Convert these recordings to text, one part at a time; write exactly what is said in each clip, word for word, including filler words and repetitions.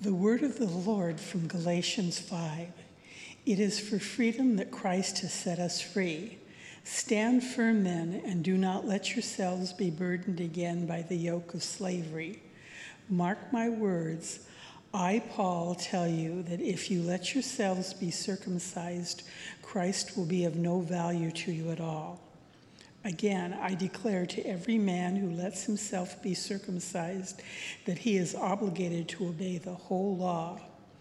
The word of the Lord from Galatians five. It is for freedom that Christ has set us free. Stand firm then, and do not let yourselves be burdened again by the yoke of slavery. Mark my words. I, Paul, tell you that if you let yourselves be circumcised, Christ will be of no value to you at all. Again, I declare to every man who lets himself be circumcised that he is obligated to obey the whole law.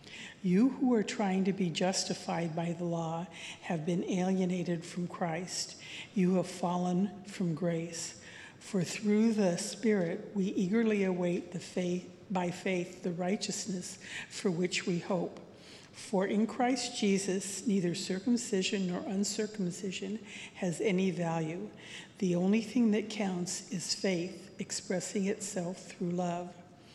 You who are trying to be justified by the law have been alienated from Christ. You have fallen from grace. For through the Spirit we eagerly await the faith, by faith the righteousness for which we hope. For in Christ Jesus, neither circumcision nor uncircumcision has any value. The only thing that counts is faith, expressing itself through love.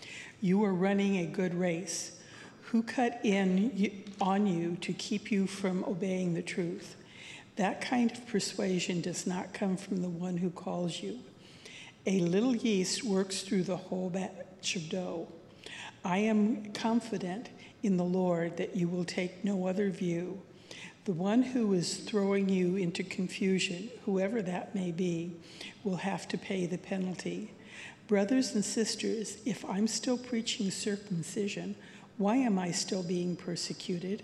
You are running a good race. Who cut in on you to keep you from obeying the truth? That kind of persuasion does not come from the one who calls you. A little yeast works through the whole batch of dough. I am confident in the Lord that you will take no other view. The one who is throwing you into confusion, whoever that may be, will have to pay the penalty. Brothers and sisters, if I'm still preaching circumcision, why am I still being persecuted?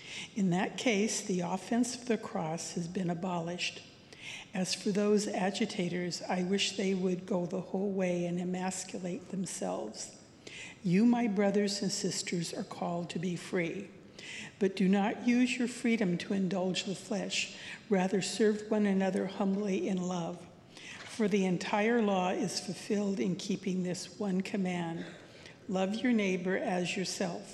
In that case, the offense of the cross has been abolished. As for those agitators, I wish they would go the whole way and emasculate themselves. You, my brothers and sisters, are called to be free. But do not use your freedom to indulge the flesh. Rather, serve one another humbly in love. For the entire law is fulfilled in keeping this one command: love your neighbor as yourself.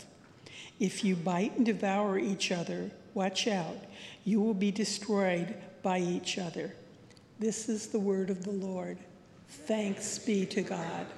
If you bite and devour each other, watch out. You will be destroyed by each other. This is the word of the Lord. Thanks be to God.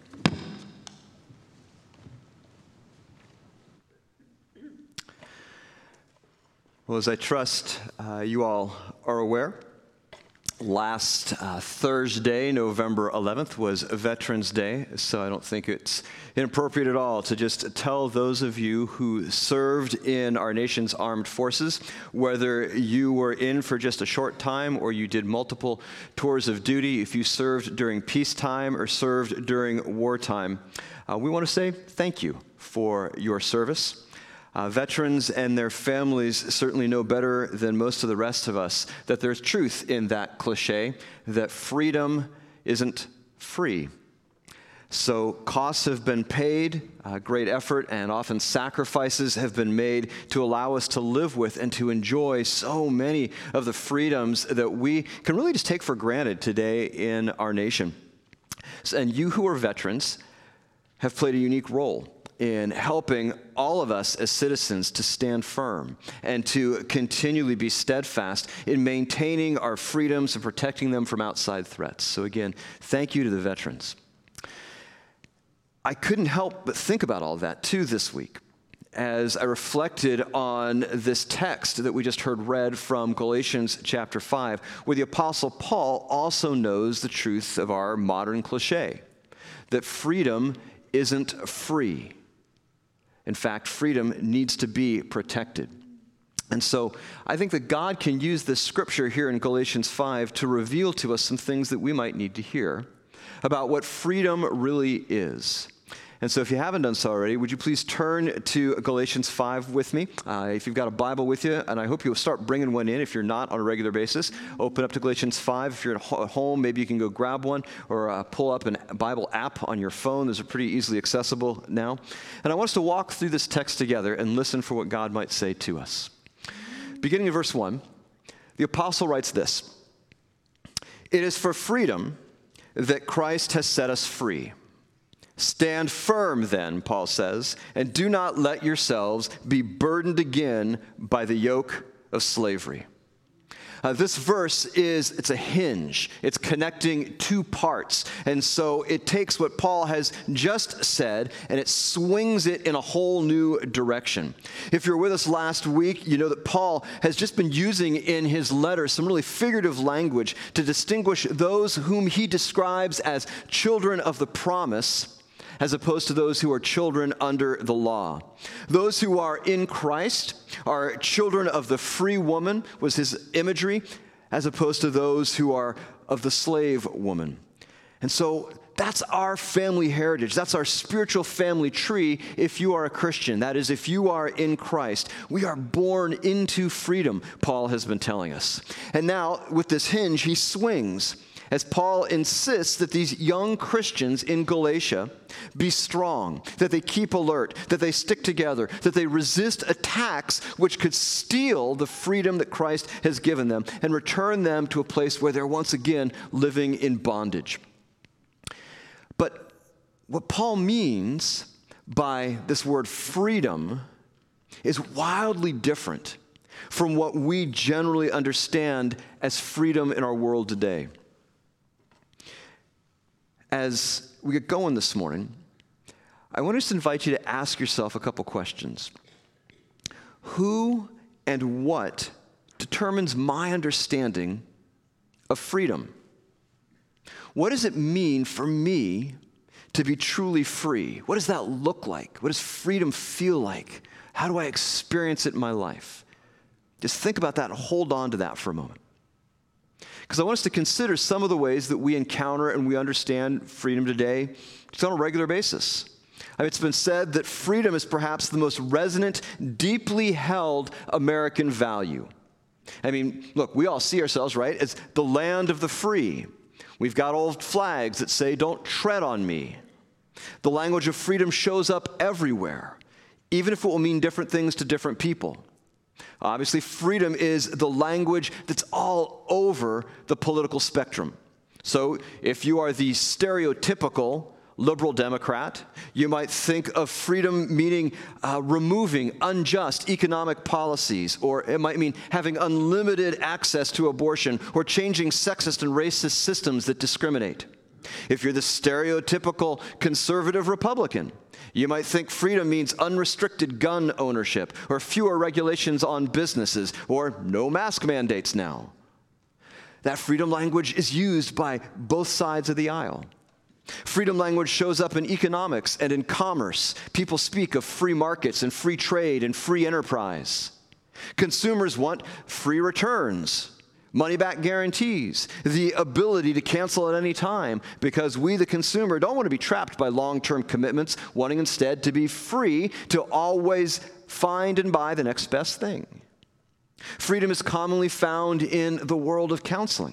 Well, as I trust uh, you all are aware, last uh, Thursday, November eleventh, was Veterans Day, so I don't think it's inappropriate at all to just tell those of you who served in our nation's armed forces, whether you were in for just a short time or you did multiple tours of duty, if you served during peacetime or served during wartime, uh, we want to say thank you for your service. Uh, veterans and their families certainly know better than most of the rest of us that there's truth in that cliche, that freedom isn't free. So costs have been paid, uh, great effort, and often sacrifices have been made to allow us to live with and to enjoy so many of the freedoms that we can really just take for granted today in our nation. And you who are veterans have played a unique role in helping all of us as citizens to stand firm and to continually be steadfast in maintaining our freedoms and protecting them from outside threats. So again, thank you to the veterans. I couldn't help but think about all that too this week as I reflected on this text that we just heard read from Galatians chapter five, where the Apostle Paul also knows the truth of our modern cliche, that freedom isn't free. In fact, freedom needs to be protected. And so I think that God can use this scripture here in Galatians five to reveal to us some things that we might need to hear about what freedom really is. And so if you haven't done so already, would you please turn to Galatians five with me? Uh, if you've got a Bible with you, and I hope you'll start bringing one in if you're not on a regular basis. Open up to Galatians five. If you're at home, maybe you can go grab one or uh, pull up a Bible app on your phone. Those are pretty easily accessible now. And I want us to walk through this text together and listen for what God might say to us. Beginning in verse one, the apostle writes this: "It is for freedom that Christ has set us free. Stand firm then," Paul says, "and do not let yourselves be burdened again by the yoke of slavery." Uh, this verse is, it's a hinge. It's connecting two parts. And so it takes what Paul has just said and it swings it in a whole new direction. If you're with us last week, you know that Paul has just been using in his letter some really figurative language to distinguish those whom he describes as children of the promise as opposed to those who are children under the law. Those who are in Christ are children of the free woman, was his imagery, as opposed to those who are of the slave woman. And so that's our family heritage. That's our spiritual family tree if you are a Christian. That is, if you are in Christ. We are born into freedom, Paul has been telling us. And now, with this hinge, he swings, as Paul insists that these young Christians in Galatia be strong, that they keep alert, that they stick together, that they resist attacks which could steal the freedom that Christ has given them and return them to a place where they're once again living in bondage. But what Paul means by this word freedom is wildly different from what we generally understand as freedom in our world today. As we get going this morning, I want to invite you to ask yourself a couple questions. Who and what determines my understanding of freedom? What does it mean for me to be truly free? What does that look like? What does freedom feel like? How do I experience it in my life? Just think about that and hold on to that for a moment. Because I want us to consider some of the ways that we encounter and we understand freedom today just on a regular basis. I mean, it's been said that freedom is perhaps the most resonant, deeply held American value. I mean, look, we all see ourselves, right, as the land of the free. We've got old flags that say, "Don't tread on me." The language of freedom shows up everywhere, even if it will mean different things to different people. Obviously, freedom is the language that's all over the political spectrum. So if you are the stereotypical liberal Democrat, you might think of freedom meaning uh, removing unjust economic policies, or it might mean having unlimited access to abortion, or changing sexist and racist systems that discriminate. If you're the stereotypical conservative Republican, you might think freedom means unrestricted gun ownership, or fewer regulations on businesses, or no mask mandates now. That freedom language is used by both sides of the aisle. Freedom language shows up in economics and in commerce. People speak of free markets and free trade and free enterprise. Consumers want free returns, money-back guarantees, the ability to cancel at any time, because we, the consumer, don't want to be trapped by long-term commitments, wanting instead to be free to always find and buy the next best thing. Freedom is commonly found in the world of counseling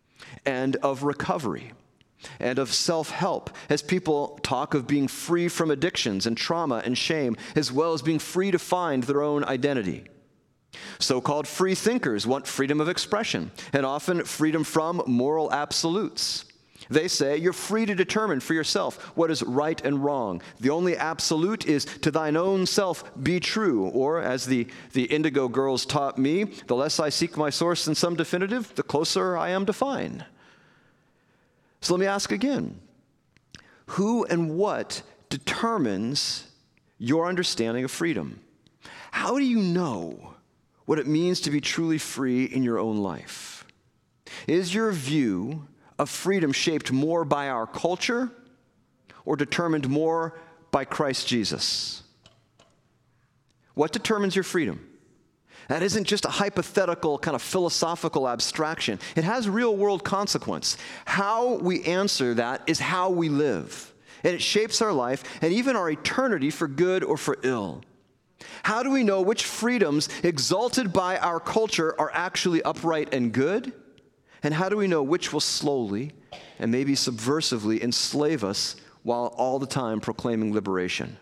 and of recovery and of self-help, as people talk of being free from addictions and trauma and shame, as well as being free to find their own identity. So-called free thinkers want freedom of expression, and often freedom from moral absolutes. They say you're free to determine for yourself what is right and wrong. The only absolute is to thine own self be true, or as the, the Indigo Girls taught me, the less I seek my source in some definitive, the closer I am to fine. So let me ask again, who and what determines your understanding of freedom? How do you know what it means to be truly free in your own life? Is your view of freedom shaped more by our culture or determined more by Christ Jesus? What determines your freedom? That isn't just a hypothetical kind of philosophical abstraction. It has real-world consequence. How we answer that is how we live. And it shapes our life and even our eternity for good or for ill. How do we know which freedoms exalted by our culture are actually upright and good? And how do we know which will slowly and maybe subversively enslave us while all the time proclaiming liberation?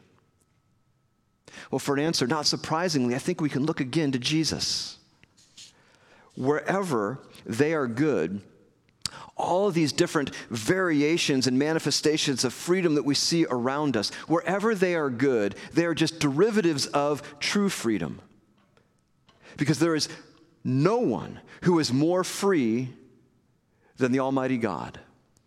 Well, for an answer, not surprisingly, I think we can look again to Jesus. Wherever they are good, all of these different variations and manifestations of freedom that we see around us, wherever they are good, they are just derivatives of true freedom. Because there is no one who is more free than the Almighty God.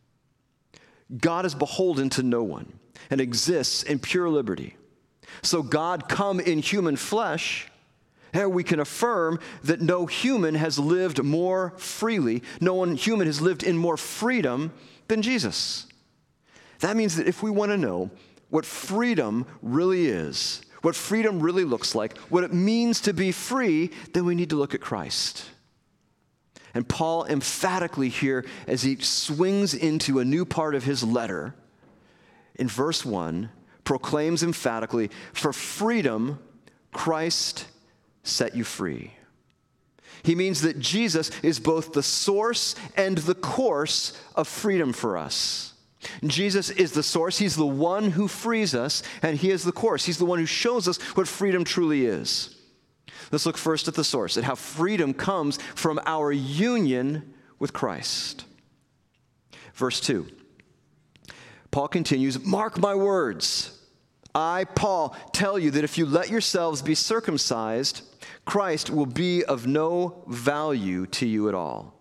God is beholden to no one and exists in pure liberty. So God come in human flesh, and we can affirm that no human has lived more freely, no one human has lived in more freedom than Jesus. That means that if we want to know what freedom really is, what freedom really looks like, what it means to be free, then we need to look at Christ. And Paul emphatically here, as he swings into a new part of his letter, in verse one, proclaims emphatically, for freedom, Christ set you free. He means that Jesus is both the source and the course of freedom for us. Jesus is the source. He's the one who frees us, and he is the course. He's the one who shows us what freedom truly is. Let's look first at the source, at how freedom comes from our union with Christ. Verse two, Paul continues, mark my words. I, Paul, tell you that if you let yourselves be circumcised, Christ will be of no value to you at all.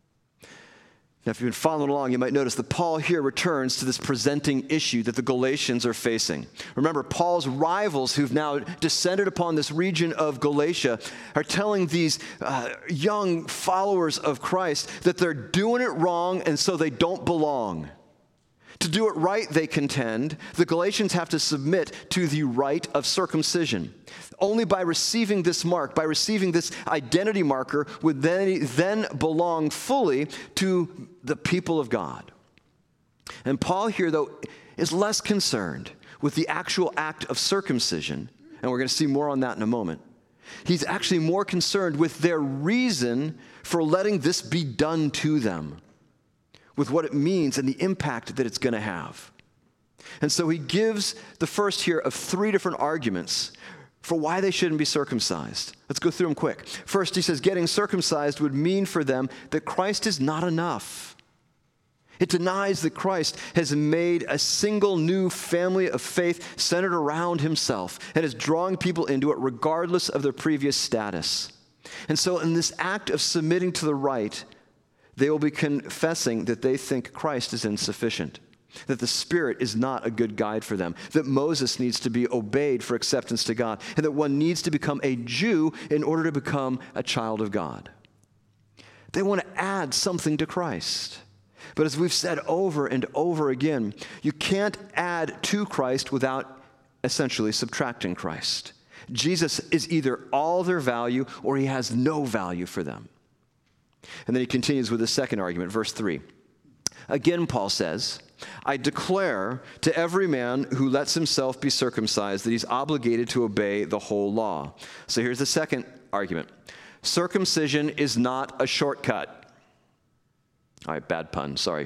Now, if you've been following along, you might notice that Paul here returns to this presenting issue that the Galatians are facing. Remember, Paul's rivals who've now descended upon this region of Galatia are telling these uh, young followers of Christ that they're doing it wrong and so they don't belong. To do it right, they contend, the Galatians have to submit to the rite of circumcision. Only by receiving this mark, by receiving this identity marker, would they then belong fully to the people of God. And Paul here, though, is less concerned with the actual act of circumcision, and we're going to see more on that in a moment. He's actually more concerned with their reason for letting this be done to them, with what it means and the impact that it's going to have. And so he gives the first here of three different arguments for why they shouldn't be circumcised. Let's go through them quick. First, he says getting circumcised would mean for them that Christ is not enough. It denies that Christ has made a single new family of faith centered around himself and is drawing people into it regardless of their previous status. And so in this act of submitting to the rite, they will be confessing that they think Christ is insufficient, that the Spirit is not a good guide for them, that Moses needs to be obeyed for acceptance to God, and that one needs to become a Jew in order to become a child of God. They want to add something to Christ. But as we've said over and over again, you can't add to Christ without essentially subtracting Christ. Jesus is either all their value or he has no value for them. And then he continues with the second argument, verse three. Again, Paul says, I declare to every man who lets himself be circumcised that he's obligated to obey the whole law. So here's the second argument. Circumcision is not a shortcut. All right, bad pun, sorry.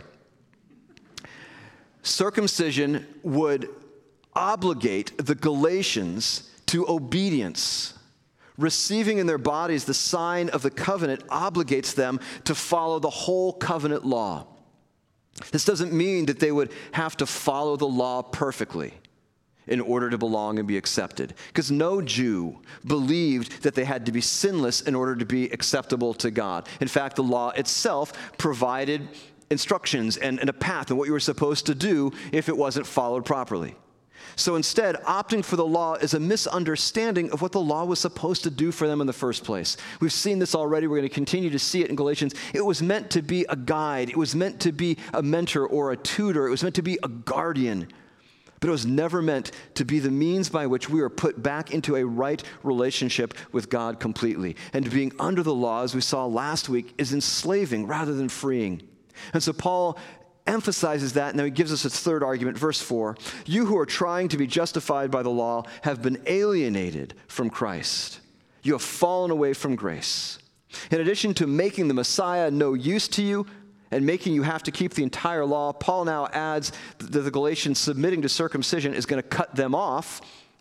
Circumcision would obligate the Galatians to obedience. Receiving in their bodies the sign of the covenant obligates them to follow the whole covenant law. This doesn't mean that they would have to follow the law perfectly in order to belong and be accepted, because no Jew believed that they had to be sinless in order to be acceptable to God. In fact, the law itself provided instructions and, and a path and what you were supposed to do if it wasn't followed properly. So instead, opting for the law is a misunderstanding of what the law was supposed to do for them in the first place. We've seen this already. We're going to continue to see it in Galatians. It was meant to be a guide. It was meant to be a mentor or a tutor. It was meant to be a guardian. But it was never meant to be the means by which we are put back into a right relationship with God completely. And being under the law, as we saw last week, is enslaving rather than freeing. And so Paul emphasizes that, and now he gives us a third argument, verse four. You who are trying to be justified by the law have been alienated from Christ. You have fallen away from grace. In addition to making the Messiah no use to you and making you have to keep the entire law, Paul now adds that the Galatians submitting to circumcision is going to cut them off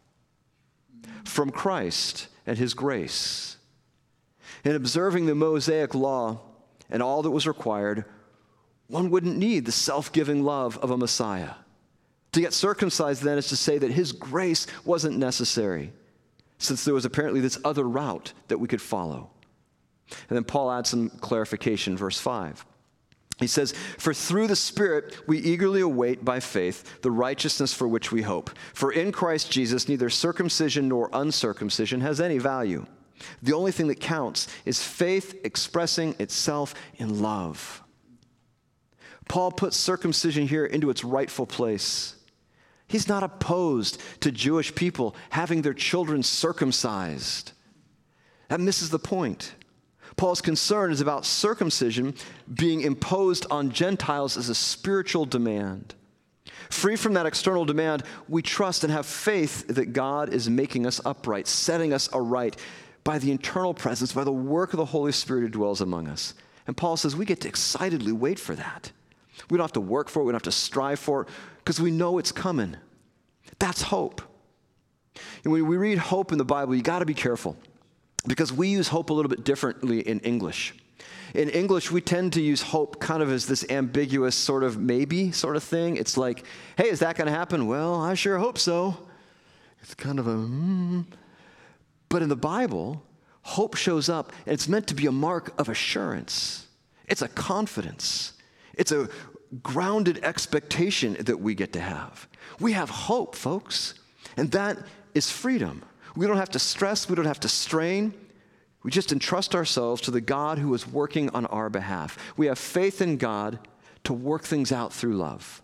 from Christ and his grace. In observing the Mosaic law and all that was required, one wouldn't need the self-giving love of a Messiah. To get circumcised then is to say that his grace wasn't necessary, since there was apparently this other route that we could follow. And then Paul adds some clarification, verse five. He says, for through the Spirit we eagerly await by faith the righteousness for which we hope. For in Christ Jesus neither circumcision nor uncircumcision has any value. The only thing that counts is faith expressing itself in love. Paul puts circumcision here into its rightful place. He's not opposed to Jewish people having their children circumcised. That misses the point. Paul's concern is about circumcision being imposed on Gentiles as a spiritual demand. Free from that external demand, we trust and have faith that God is making us upright, setting us aright by the internal presence, by the work of the Holy Spirit who dwells among us. And Paul says we get to excitedly wait for that. We don't have to work for it. We don't have to strive for it because we know it's coming. That's hope. And when we read hope in the Bible, you got to be careful because we use hope a little bit differently in English. In English, we tend to use hope kind of as this ambiguous sort of maybe sort of thing. It's like, hey, is that going to happen? Well, I sure hope so. It's kind of a, mm. But in the Bible, hope shows up, and it's meant to be a mark of assurance. It's a confidence. It's a grounded expectation that we get to have. We have hope, folks, and that is freedom. We don't have to stress. We don't have to strain. We just entrust ourselves to the God who is working on our behalf. We have faith in God to work things out through love.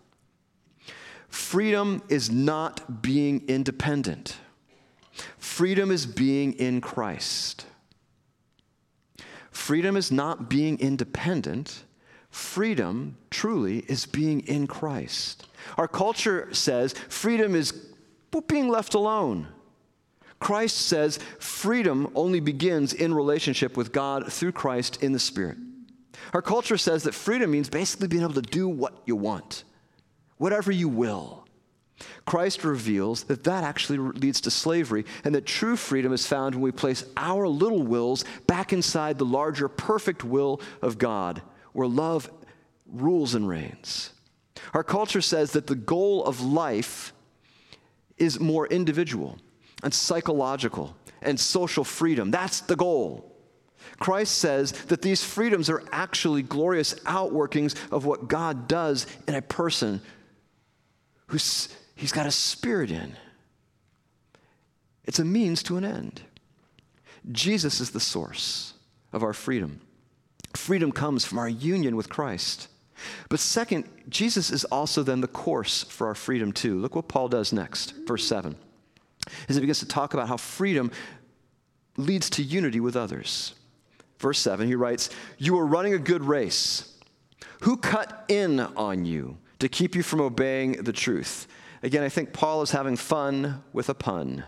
Freedom is not being independent. Freedom is being in Christ. Freedom is not being independent. Freedom, truly, is being in Christ. Our culture says freedom is being left alone. Christ says freedom only begins in relationship with God through Christ in the Spirit. Our culture says that freedom means basically being able to do what you want, whatever you will. Christ reveals that that actually leads to slavery, and that true freedom is found when we place our little wills back inside the larger, perfect will of God, where love rules and reigns. Our culture says that the goal of life is more individual and psychological and social freedom. That's the goal. Christ says that these freedoms are actually glorious outworkings of what God does in a person who's he's got a spirit in. It's a means to an end. Jesus is the source of our freedom. Freedom comes from our union with Christ. But second, Jesus is also then the course for our freedom too. Look what Paul does next, verse seven. As he begins to talk about how freedom leads to unity with others. Verse seven, he writes, "You are running a good race. Who cut in on you to keep you from obeying the truth?" Again, I think Paul is having fun with a pun.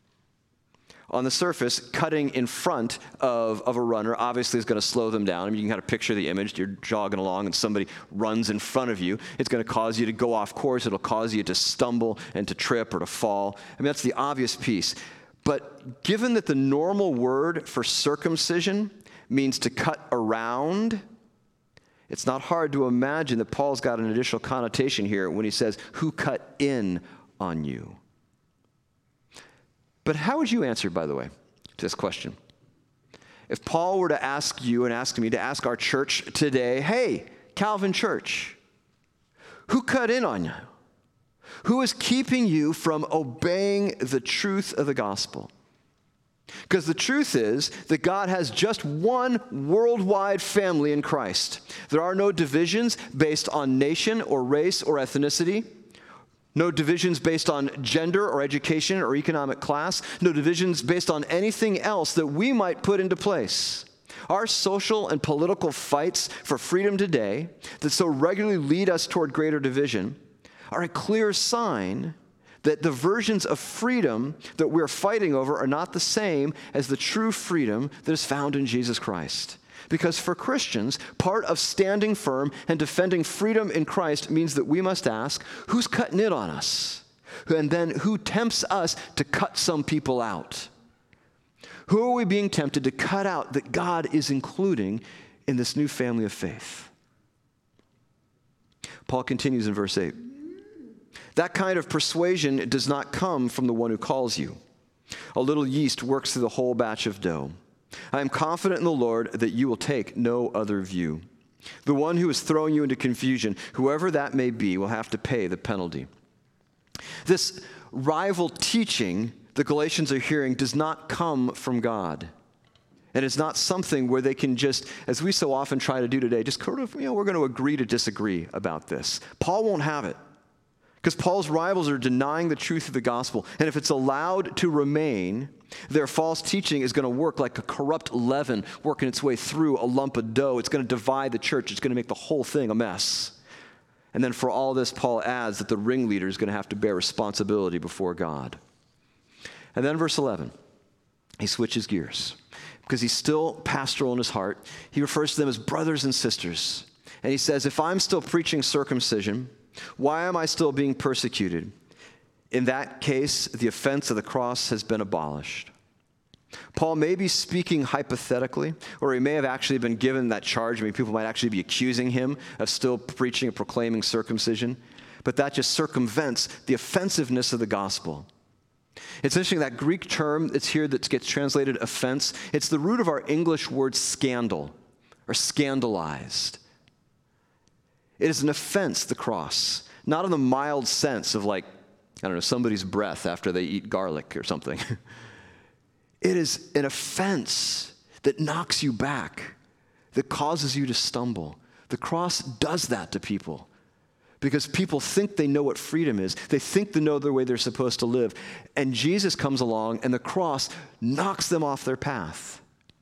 On the surface, cutting in front of, of a runner obviously is going to slow them down. I mean, you can kind of picture the image. You're jogging along and somebody runs in front of you. It's going to cause you to go off course. It'll cause you to stumble and to trip or to fall. I mean, that's the obvious piece. But given that the normal word for circumcision means to cut around, it's not hard to imagine that Paul's got an additional connotation here when he says, "Who cut in on you?" But how would you answer, by the way, to this question? If Paul were to ask you and ask me to ask our church today, "Hey, Calvin Church, who cut in on you? Who is keeping you from obeying the truth of the gospel?" Because the truth is that God has just one worldwide family in Christ. There are no divisions based on nation or race or ethnicity. No divisions based on gender or education or economic class. No divisions based on anything else that we might put into place. Our social and political fights for freedom today that so regularly lead us toward greater division are a clear sign that the versions of freedom that we're fighting over are not the same as the true freedom that is found in Jesus Christ. Because for Christians, part of standing firm and defending freedom in Christ means that we must ask, who's cutting in on us? And then who tempts us to cut some people out? Who are we being tempted to cut out that God is including in this new family of faith? Paul continues in verse eight. "That kind of persuasion does not come from the one who calls you. A little yeast works through the whole batch of dough. I am confident in the Lord that you will take no other view. The one who is throwing you into confusion, whoever that may be, will have to pay the penalty." This rival teaching the Galatians are hearing does not come from God. And it's not something where they can just, as we so often try to do today, just sort of, you know, we're going to agree to disagree about this. Paul won't have it. Because Paul's rivals are denying the truth of the gospel. And if it's allowed to remain, their false teaching is going to work like a corrupt leaven working its way through a lump of dough. It's going to divide the church. It's going to make the whole thing a mess. And then for all this, Paul adds that the ringleader is going to have to bear responsibility before God. And then verse eleven, he switches gears. Because he's still pastoral in his heart, he refers to them as brothers and sisters. And he says, if I'm still preaching circumcision, why am I still being persecuted? In that case, the offense of the cross has been abolished. Paul may be speaking hypothetically, or he may have actually been given that charge. I mean, people might actually be accusing him of still preaching and proclaiming circumcision, but that just circumvents the offensiveness of the gospel. It's interesting, that Greek term that's here that gets translated offense, it's the root of our English word scandal, or scandalized. It is an offense, the cross, not in the mild sense of like, I don't know, somebody's breath after they eat garlic or something. It is an offense that knocks you back, that causes you to stumble. The cross does that to people because people think they know what freedom is. They think they know the way they're supposed to live. And Jesus comes along and the cross knocks them off their path.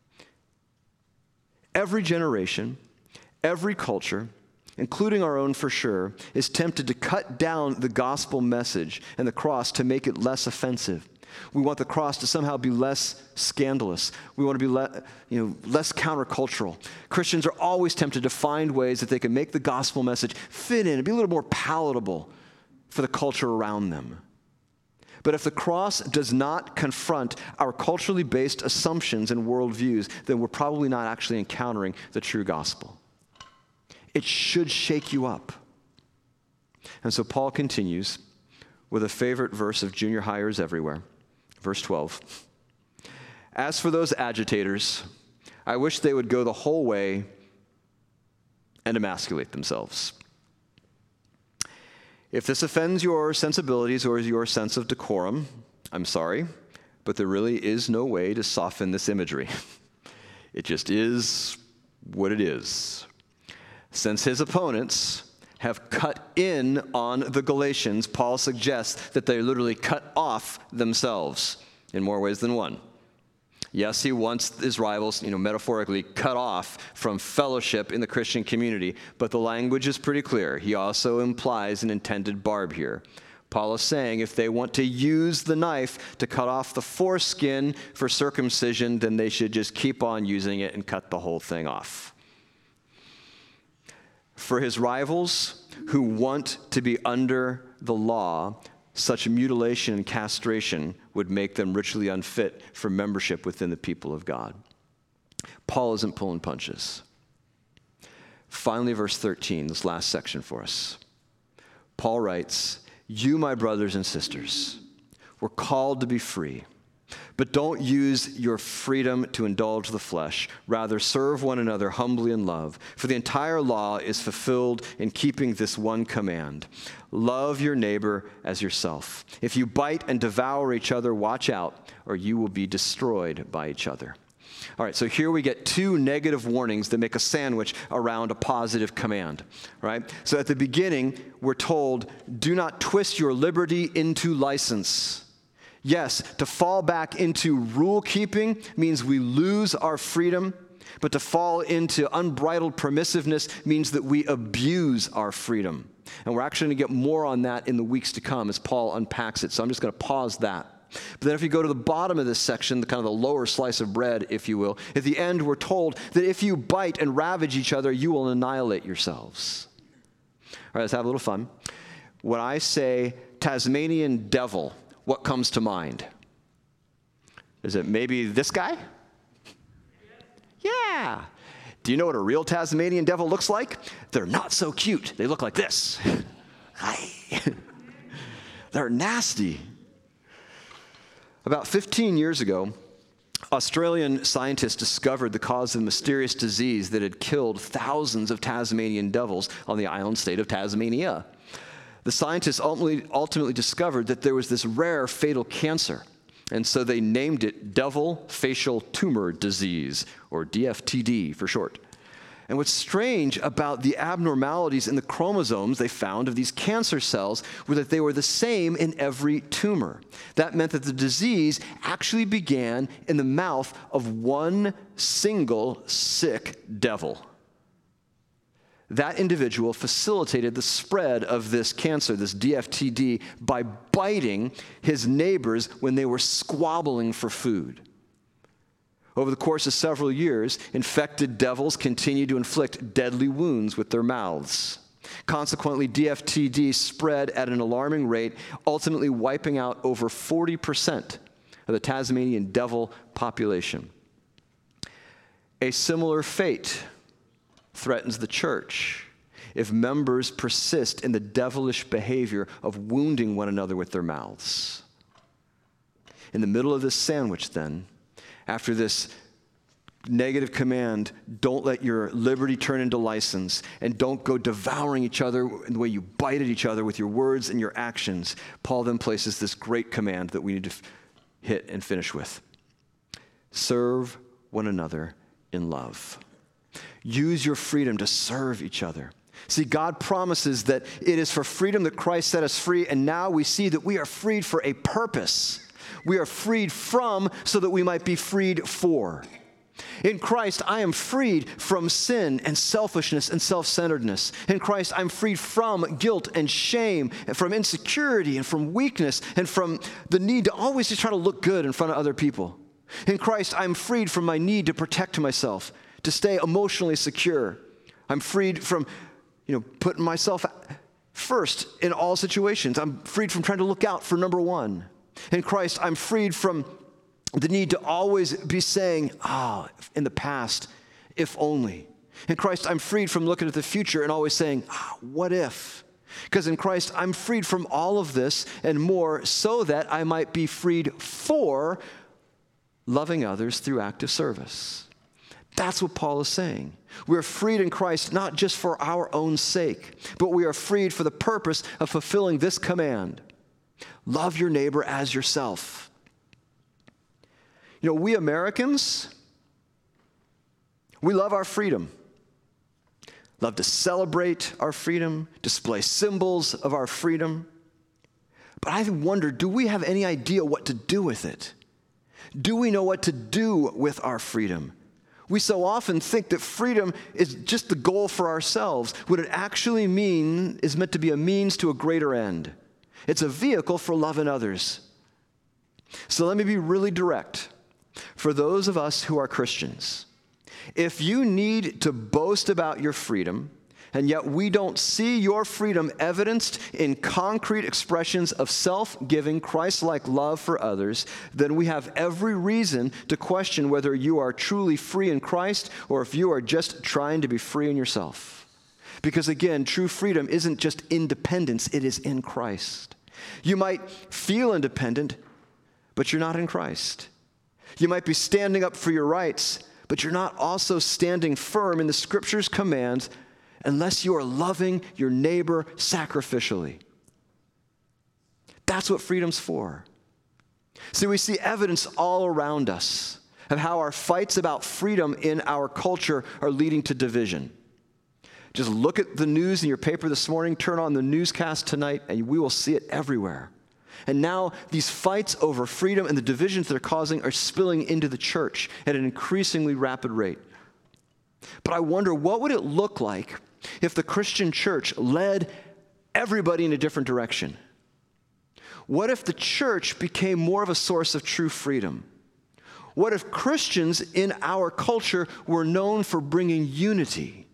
Every generation, every culture, including our own for sure, is tempted to cut down the gospel message and the cross to make it less offensive. We want the cross to somehow be less scandalous. We want to be le- you know, less countercultural. Christians are always tempted to find ways that they can make the gospel message fit in and be a little more palatable for the culture around them. But if the cross does not confront our culturally based assumptions and worldviews, then we're probably not actually encountering the true gospel. It should shake you up. And so Paul continues with a favorite verse of junior hires everywhere. Verse twelve. As for those agitators, I wish they would go the whole way and emasculate themselves. If this offends your sensibilities or your sense of decorum, I'm sorry, but there really is no way to soften this imagery. It just is what it is. Since his opponents have cut in on the Galatians, Paul suggests that they literally cut off themselves in more ways than one. Yes, he wants his rivals, you know, metaphorically cut off from fellowship in the Christian community, but the language is pretty clear. He also implies an intended barb here. Paul is saying if they want to use the knife to cut off the foreskin for circumcision, then they should just keep on using it and cut the whole thing off. For his rivals who want to be under the law, such mutilation and castration would make them ritually unfit for membership within the people of God. Paul isn't pulling punches. Finally, verse thirteen, this last section for us. Paul writes, "You, my brothers and sisters, were called to be free. But don't use your freedom to indulge the flesh. Rather, serve one another humbly in love. For the entire law is fulfilled in keeping this one command. Love your neighbor as yourself. If you bite and devour each other, watch out, or you will be destroyed by each other." All right, so here we get two negative warnings that make a sandwich around a positive command, right? So at the beginning, we're told, do not twist your liberty into license. Yes, to fall back into rule keeping means we lose our freedom, but to fall into unbridled permissiveness means that we abuse our freedom. And we're actually going to get more on that in the weeks to come as Paul unpacks it. So I'm just going to pause that. But then if you go to the bottom of this section, the kind of the lower slice of bread, if you will, at the end we're told that if you bite and ravage each other, you will annihilate yourselves. All right, let's have a little fun. When I say Tasmanian devil, what comes to mind? Is it maybe this guy? Yeah. Do you know what a real Tasmanian devil looks like? They're not so cute. They look like this. Hi. They're nasty. About fifteen years ago, Australian scientists discovered the cause of a mysterious disease that had killed thousands of Tasmanian devils on the island state of Tasmania. The scientists ultimately, ultimately discovered that there was this rare fatal cancer, and so they named it devil facial tumor disease, or D F T D for short. And what's strange about the abnormalities in the chromosomes they found of these cancer cells were that they were the same in every tumor. That meant that the disease actually began in the mouth of one single sick devil. That individual facilitated the spread of this cancer, this D F T D, by biting his neighbors when they were squabbling for food. Over the course of several years, infected devils continued to inflict deadly wounds with their mouths. Consequently, D F T D spread at an alarming rate, ultimately wiping out over forty percent of the Tasmanian devil population. A similar fate threatens the church if members persist in the devilish behavior of wounding one another with their mouths. In the middle of this sandwich, then, after this negative command, don't let your liberty turn into license, and don't go devouring each other in the way you bite at each other with your words and your actions, Paul then places this great command that we need to f- hit and finish with. Serve one another in love. Use your freedom to serve each other. See, God promises that it is for freedom that Christ set us free, and now we see that we are freed for a purpose. We are freed from so that we might be freed for. In Christ, I am freed from sin and selfishness and self-centeredness. In Christ, I'm freed from guilt and shame, and from insecurity and from weakness, and from the need to always just try to look good in front of other people. In Christ, I'm freed from my need to protect myself, to stay emotionally secure. I'm freed from, you know, putting myself first in all situations. I'm freed from trying to look out for number one. In Christ, I'm freed from the need to always be saying, ah, oh, in the past, if only. In Christ, I'm freed from looking at the future and always saying, ah, what if? Because in Christ, I'm freed from all of this and more so that I might be freed for loving others through active service. That's what Paul is saying. We're freed in Christ not just for our own sake, but we are freed for the purpose of fulfilling this command. Love your neighbor as yourself. You know, we Americans, we love our freedom. Love to celebrate our freedom, display symbols of our freedom. But I wonder, do we have any idea what to do with it? Do we know what to do with our freedom? We so often think that freedom is just the goal for ourselves. What it actually means is meant to be a means to a greater end. It's a vehicle for loving others. So let me be really direct. For those of us who are Christians, if you need to boast about your freedom, and yet we don't see your freedom evidenced in concrete expressions of self-giving, Christ-like love for others, then we have every reason to question whether you are truly free in Christ or if you are just trying to be free in yourself. Because again, true freedom isn't just independence, it is in Christ. You might feel independent, but you're not in Christ. You might be standing up for your rights, but you're not also standing firm in the Scripture's commands unless you are loving your neighbor sacrificially. That's what freedom's for. See, we see evidence all around us of how our fights about freedom in our culture are leading to division. Just look at the news in your paper this morning, turn on the newscast tonight, and we will see it everywhere. And now these fights over freedom and the divisions they're causing are spilling into the church at an increasingly rapid rate. But I wonder, what would it look like if the Christian church led everybody in a different direction? What if the church became more of a source of true freedom? What if Christians in our culture were known for bringing unity?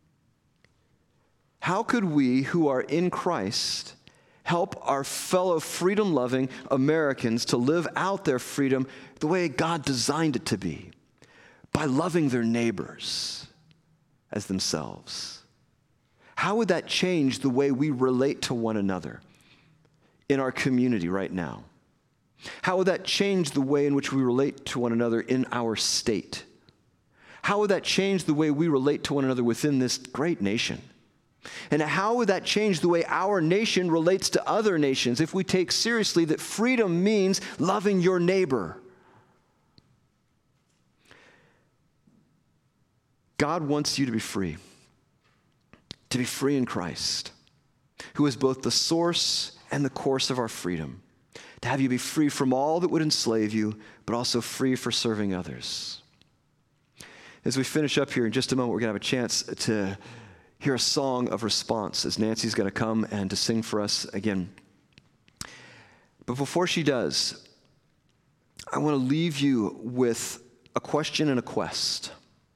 How could we who are in Christ help our fellow freedom-loving Americans to live out their freedom the way God designed it to be? By loving their neighbors as themselves. How would that change the way we relate to one another in our community right now? How would that change the way in which we relate to one another in our state? How would that change the way we relate to one another within this great nation? And how would that change the way our nation relates to other nations if we take seriously that freedom means loving your neighbor? God wants you to be free, to be free in Christ, who is both the source and the course of our freedom, to have you be free from all that would enslave you, but also free for serving others. As we finish up here in just a moment, we're going to have a chance to hear a song of response as Nancy's going to come and to sing for us again. But before she does, I want to leave you with a question and a quest.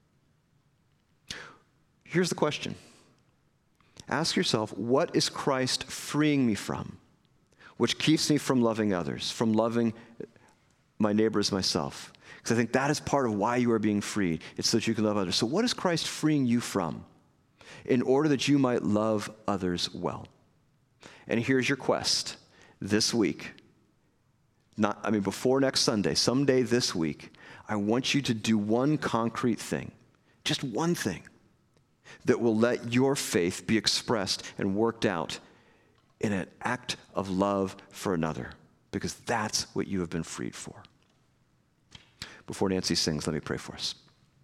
Here's the question. Ask yourself, what is Christ freeing me from, which keeps me from loving others, from loving my neighbor as myself? Because I think that is part of why you are being freed. It's so that you can love others. So what is Christ freeing you from in order that you might love others well? And here's your quest this week. Not, I mean, before next Sunday, someday this week, I want you to do one concrete thing, just one thing, that will let your faith be expressed and worked out in an act of love for another, because that's what you have been freed for. Before Nancy sings, let me pray for us.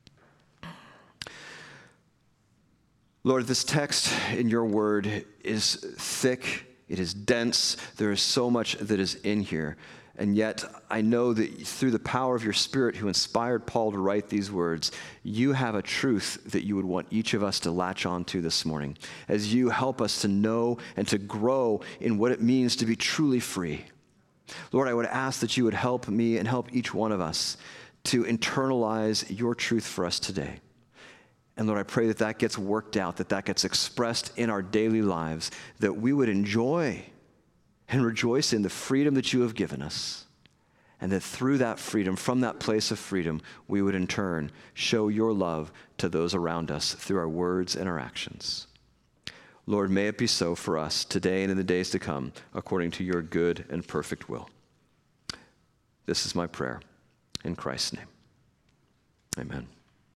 Lord, this text in your word is thick, it is dense, there is so much that is in here. And yet, I know that through the power of your Spirit who inspired Paul to write these words, you have a truth that you would want each of us to latch on to this morning as you help us to know and to grow in what it means to be truly free. Lord, I would ask that you would help me and help each one of us to internalize your truth for us today. And Lord, I pray that that gets worked out, that that gets expressed in our daily lives, that we would enjoy and rejoice in the freedom that you have given us. And that through that freedom, from that place of freedom, we would in turn show your love to those around us through our words and our actions. Lord, may it be so for us today and in the days to come, according to your good and perfect will. This is my prayer in Christ's name. Amen.